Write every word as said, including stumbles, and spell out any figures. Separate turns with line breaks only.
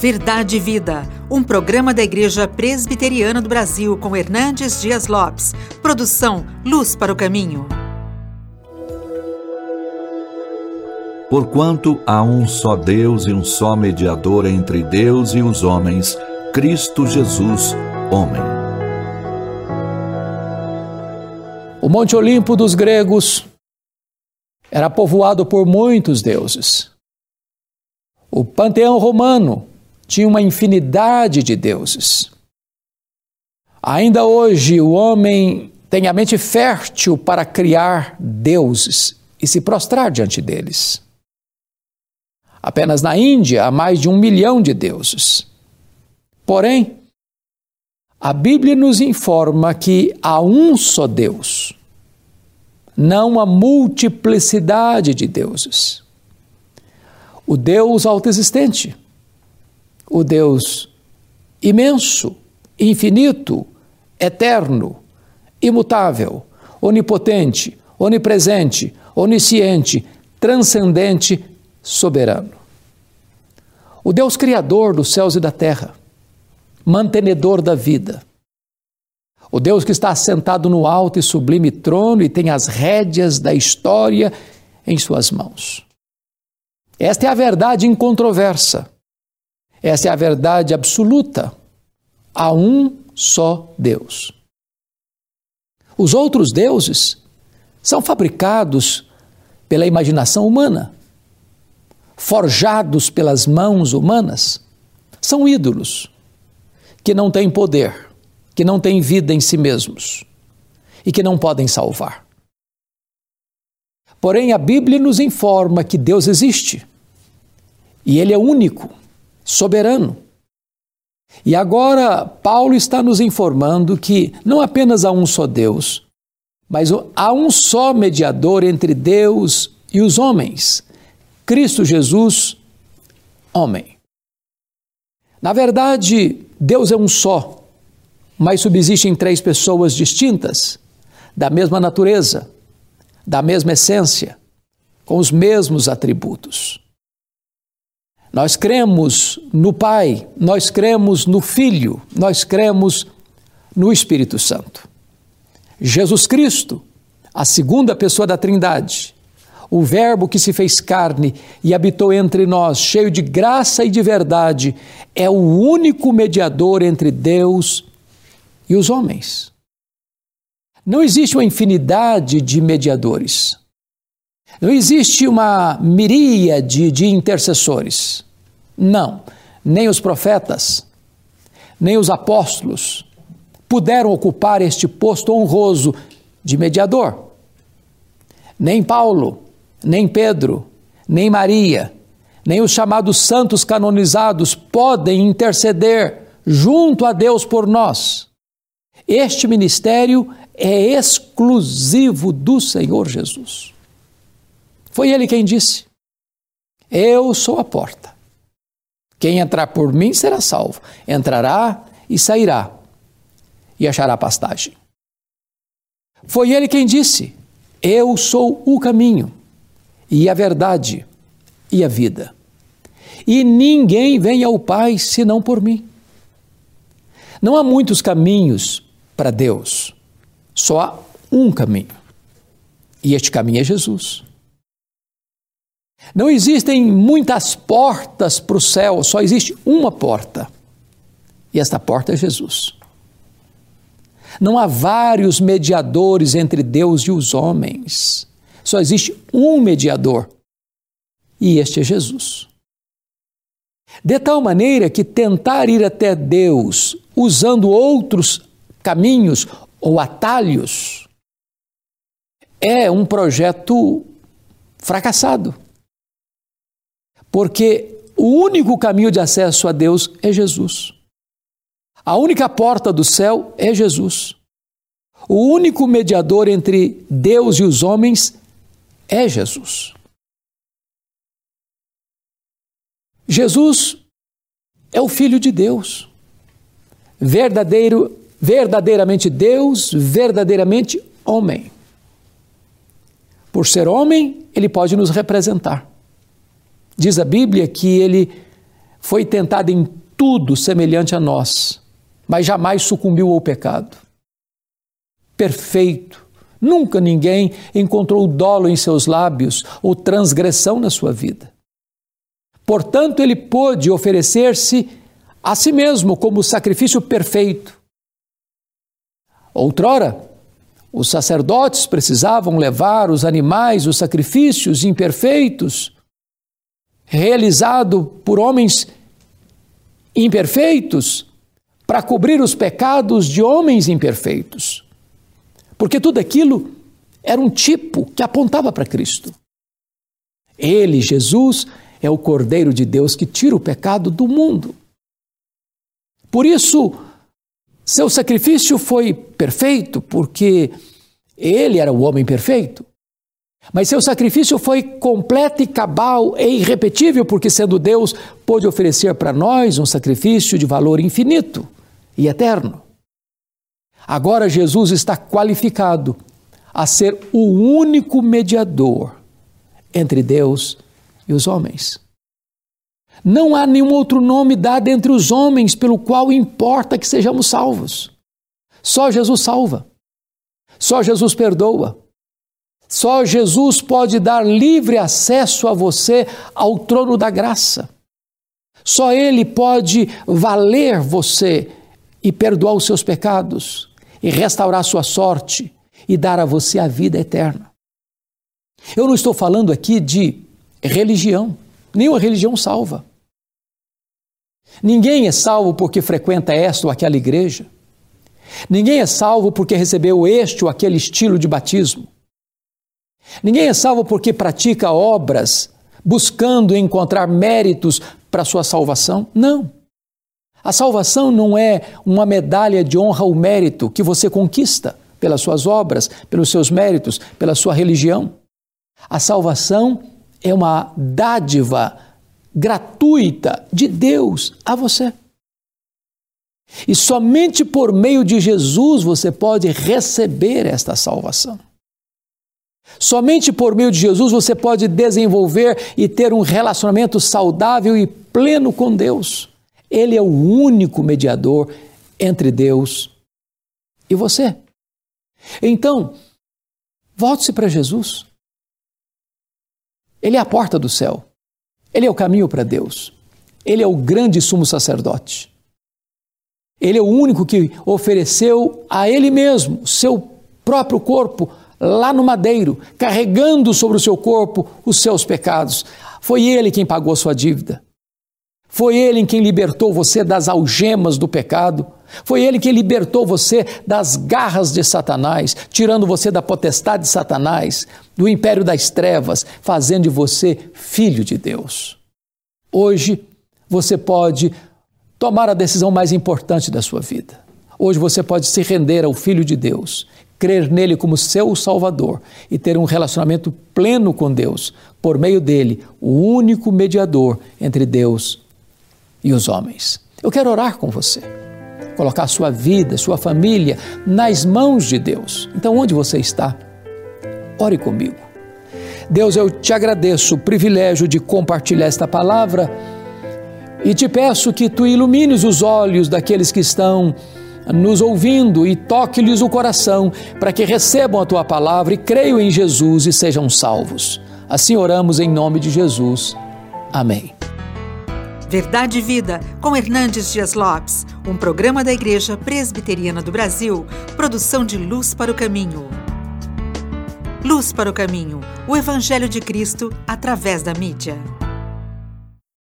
Verdade e Vida, um programa da Igreja Presbiteriana do Brasil com Hernandes Dias Lopes. Produção Luz para o Caminho.
Porquanto há um só Deus e um só mediador entre Deus e os homens, Cristo Jesus, homem.
O Monte Olimpo dos gregos era povoado por muitos deuses. O panteão romano tinha uma infinidade de deuses. Ainda hoje, o homem tem a mente fértil para criar deuses e se prostrar diante deles. Apenas na Índia há mais de um milhão de deuses. Porém, a Bíblia nos informa que há um só Deus, não uma multiplicidade de deuses. O Deus autoexistente, o Deus imenso, infinito, eterno, imutável, onipotente, onipresente, onisciente, transcendente, soberano. O Deus criador dos céus e da terra, mantenedor da vida. O Deus que está assentado no alto e sublime trono e tem as rédeas da história em suas mãos. Esta é a verdade incontroversa. Essa é a verdade absoluta. Há um só Deus. Os outros deuses são fabricados pela imaginação humana, forjados pelas mãos humanas. São ídolos que não têm poder, que não têm vida em si mesmos e que não podem salvar. Porém, a Bíblia nos informa que Deus existe e Ele é único, soberano. E agora, Paulo está nos informando que não apenas há um só Deus, mas há um só mediador entre Deus e os homens, Cristo Jesus, homem. Na verdade, Deus é um só, mas subsistem três pessoas distintas, da mesma natureza, da mesma essência, com os mesmos atributos. Nós cremos no Pai, nós cremos no Filho, nós cremos no Espírito Santo. Jesus Cristo, a segunda pessoa da Trindade, o Verbo que se fez carne e habitou entre nós, cheio de graça e de verdade, é o único mediador entre Deus e os homens. Não existe uma infinidade de mediadores. Não existe uma miríade de intercessores. Não, nem os profetas, nem os apóstolos puderam ocupar este posto honroso de mediador. Nem Paulo, nem Pedro, nem Maria, nem os chamados santos canonizados podem interceder junto a Deus por nós. Este ministério é exclusivo do Senhor Jesus. Foi Ele quem disse: eu sou a porta. Quem entrar por mim será salvo. Entrará e sairá e achará pastagem. Foi Ele quem disse: eu sou o caminho e a verdade e a vida. E ninguém vem ao Pai senão por mim. Não há muitos caminhos para Deus. Só há um caminho. E este caminho é Jesus. Não existem muitas portas para o céu, só existe uma porta. E esta porta é Jesus. Não há vários mediadores entre Deus e os homens. Só existe um mediador. E este é Jesus. De tal maneira que tentar ir até Deus usando outros caminhos ou atalhos é um projeto fracassado. Porque o único caminho de acesso a Deus é Jesus. A única porta do céu é Jesus. O único mediador entre Deus e os homens é Jesus. Jesus é o Filho de Deus. Verdadeiro, verdadeiramente Deus, verdadeiramente homem. Por ser homem, ele pode nos representar. Diz a Bíblia que ele foi tentado em tudo semelhante a nós, mas jamais sucumbiu ao pecado. Perfeito. Nunca ninguém encontrou dolo em seus lábios ou transgressão na sua vida. Portanto, ele pôde oferecer-se a si mesmo como sacrifício perfeito. Outrora, os sacerdotes precisavam levar os animais, os sacrifícios imperfeitos, realizado por homens imperfeitos, para cobrir os pecados de homens imperfeitos. Porque tudo aquilo era um tipo que apontava para Cristo. Ele, Jesus, é o Cordeiro de Deus que tira o pecado do mundo. Por isso, seu sacrifício foi perfeito, porque ele era o homem perfeito. Mas seu sacrifício foi completo e cabal e irrepetível, porque, sendo Deus, pôde oferecer para nós um sacrifício de valor infinito e eterno. Agora Jesus está qualificado a ser o único mediador entre Deus e os homens. Não há nenhum outro nome dado entre os homens pelo qual importa que sejamos salvos. Só Jesus salva. Só Jesus perdoa. Só Jesus pode dar livre acesso a você ao trono da graça. Só Ele pode valer você e perdoar os seus pecados, e restaurar sua sorte, e dar a você a vida eterna. Eu não estou falando aqui de religião. Nenhuma religião salva. Ninguém é salvo porque frequenta esta ou aquela igreja. Ninguém é salvo porque recebeu este ou aquele estilo de batismo. Ninguém é salvo porque pratica obras buscando encontrar méritos para a sua salvação. Não. A salvação não é uma medalha de honra ou mérito que você conquista pelas suas obras, pelos seus méritos, pela sua religião. A salvação é uma dádiva gratuita de Deus a você. E somente por meio de Jesus você pode receber esta salvação. Somente por meio de Jesus você pode desenvolver e ter um relacionamento saudável e pleno com Deus. Ele é o único mediador entre Deus e você. Então, volte-se para Jesus. Ele é a porta do céu. Ele é o caminho para Deus. Ele é o grande sumo sacerdote. Ele é o único que ofereceu a Ele mesmo seu próprio corpo lá no madeiro, carregando sobre o seu corpo os seus pecados. Foi Ele quem pagou a sua dívida. Foi Ele quem libertou você das algemas do pecado. Foi Ele quem libertou você das garras de Satanás, tirando você da potestade de Satanás, do império das trevas, fazendo de você filho de Deus. Hoje você pode tomar a decisão mais importante da sua vida. Hoje você pode se render ao Filho de Deus, crer nele como seu Salvador e ter um relacionamento pleno com Deus, por meio dele, o único mediador entre Deus e os homens. Eu quero orar com você, colocar a sua vida, sua família nas mãos de Deus. Então, onde você está? Ore comigo. Deus, eu te agradeço o privilégio de compartilhar esta palavra e te peço que tu ilumines os olhos daqueles que estão nos ouvindo e toque-lhes o coração para que recebam a tua palavra e creiam em Jesus e sejam salvos. Assim oramos em nome de Jesus. Amém.
Verdade e Vida, com Hernandes Dias Lopes, um programa da Igreja Presbiteriana do Brasil, produção de Luz para o Caminho. Luz para o Caminho, o Evangelho de Cristo através da mídia.